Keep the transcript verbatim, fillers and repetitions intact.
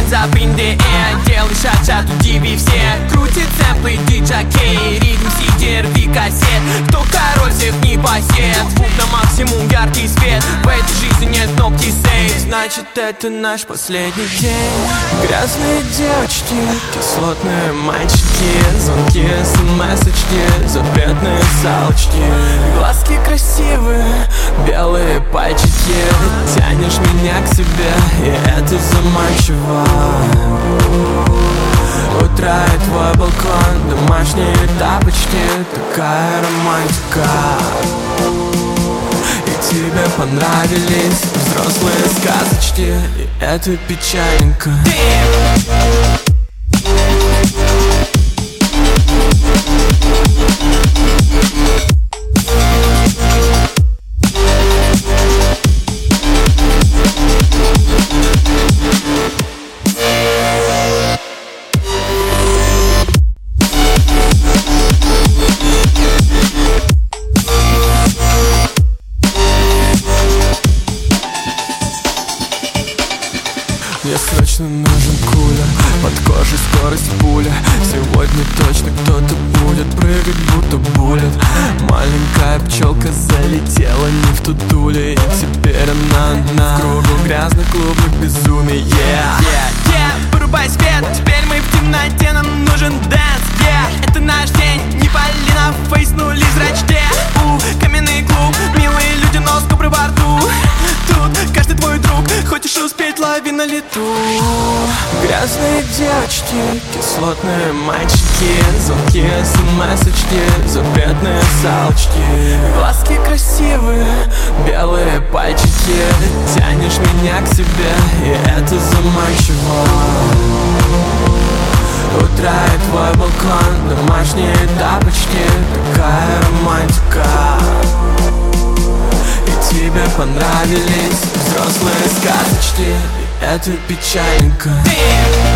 hands up in the air. Делай шаг, шаг, удиви всех. Крути цемплы, диджакей, ритм сидер, рви кассет. Кто король, всех не посед. Звук на максимум, яркий свет. В этой жизни нет кнопки сейв. Значит, это наш последний день. Грязные девочки, кислотные мальчики, звонки, смс-очки, запретные салочки. Глазки красивые, белые пальчики. Тянешь меня к себе, и это заманчиво. Утро и твой балкон, домашние тапочки. Такая романтика. И тебе понравились взрослые сказочки. И это печальненько. Мне срочно нужен кулер, под кожей скорость пуля. Сегодня точно кто-то будет прыгать, будто буллет. Маленькая пчелка залетела не в ту дулю, и теперь она одна в кругу грязных клубных безумий. Yeah, yeah, yeah, вырубай свет, теперь мы в темноте, нам нужен дэнс. Yeah, это наш день, не пали на фейснули в зрачке. У, каменный клуб, милые люди, но скобры во рту. Тут каждый твой друг, хочешь успеть, лови на лету. Грязные девочки, кислотные мальчики, звонки, смс-очки, запретные салочки. Глазки красивые, белые пальчики. Тянешь меня к себе, и это заманчиво. Утро и твой балкон, домашние тапочки. Такая романтика. И тебе понравились взрослые сказочки. И это печальненько.